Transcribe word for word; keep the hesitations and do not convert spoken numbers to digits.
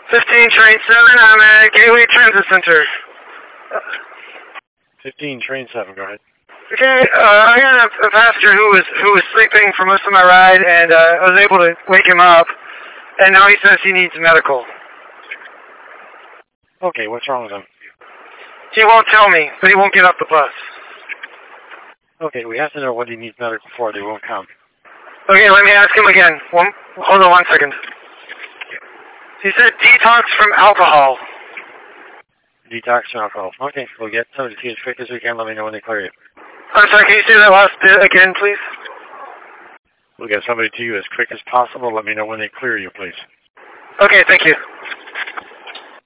fifteen train seven, I'm at Gateway Transit Center. fifteen train seven, go ahead. Okay, uh, I got a, a passenger who was who was sleeping for most of my ride, and uh, I was able to wake him up, and now he says he needs medical. Okay, what's wrong with him? He won't tell me, but he won't get off the bus. Okay, we have to know what he needs medical for. They won't come. Okay, let me ask him again. One, hold on one second. He said detox from alcohol. Detox from alcohol. Okay, we'll get somebody to you as quick as we can. Let me know when they clear you. I'm sorry, can you say that last bit again, please? We'll get somebody to you as quick as possible. Let me know when they clear you, please. Okay, thank you.